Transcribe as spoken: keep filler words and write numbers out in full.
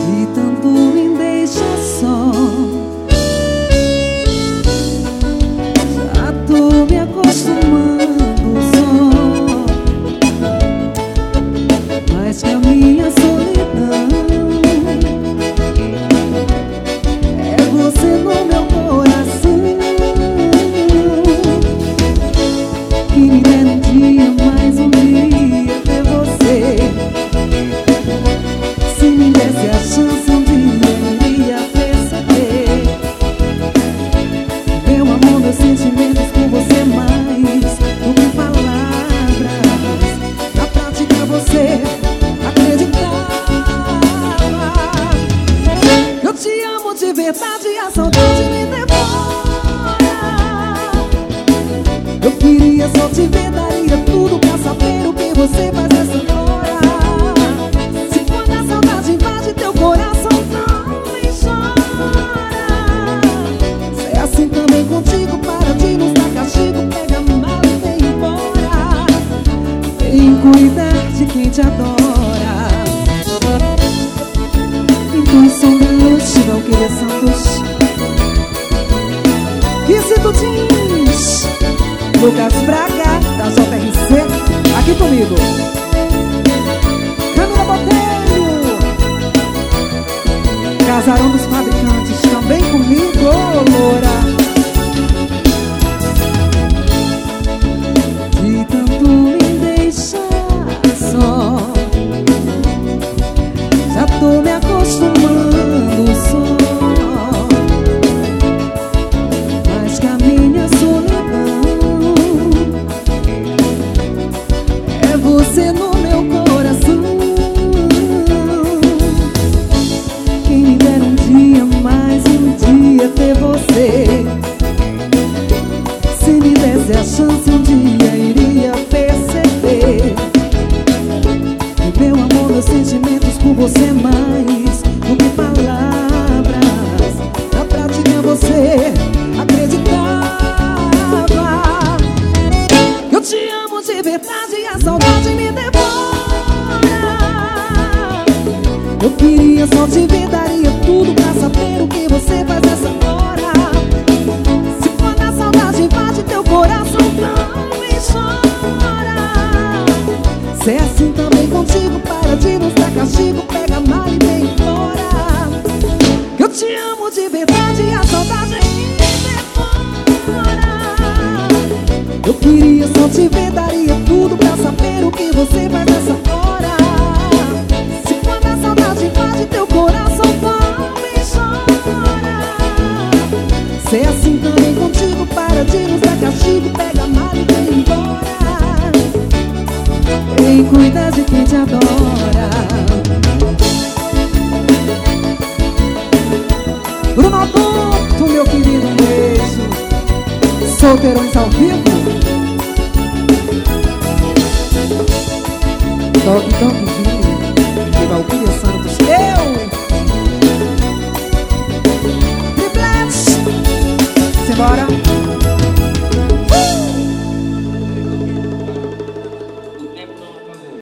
de tanto me deixar só. Já tô me acostumando só, mas que a minha solidão é você no meu coração. Que me dera um dia, mais um dia ter você. Se me desse a chance, um dia eu iria perceber. Meu amor, meus sentimentos por você mais do que palavras. Na prática você acreditava. Eu te amo de verdade e a saudade me devora. Eu queria só te ver, daria tudo pra saber o que você faz nessa hora. Se quando a saudade invade teu coração, não me chora. Se é assim também contigo, para de nos dar castigo. Pega a mala e vem embora. Vem cuidar de quem te adora. Intuição Deluxe, Valquíria Santos, Quisito Jeans, Lucas Braga, da J R C, aqui comigo. Camila Botelho, Casarão dos Fabricantes, também comigo, loura. De tanto me deixar só, já tô me acostumando só, mas que a minha solidão é você no meu coração. Quem me dera um dia, mais um dia ter você. Se me desse a chance, um dia iria perceber. E meu amor, meus sentimentos por você mais do que palavras. Na prática você acreditava. Eu te amo de verdade e a saudade me devora. Eu queria só te ver, daria tudo pra saber o que você faz nessa hora. Se quando a saudade invade teu coração, não me chora. Se é assim também contigo, para de nos dar castigo. Pega a mala e vem embora. Eu te amo de verdade e a saudade me devora. Eu queria só te ver, daria tudo pra saber o que você faz nessa hora. Se quando a saudade invade teu coração, não me chora. Se é assim também contigo, para de nos dar castigo. Pega a mala e vem embora. Vem cuidar de quem te adora. Bruno Adulto, meu querido, um beijo. Solteirões ao vivo. Toque, toque, vi. E Valquíria Santos. Eu! Triplete! Simbora!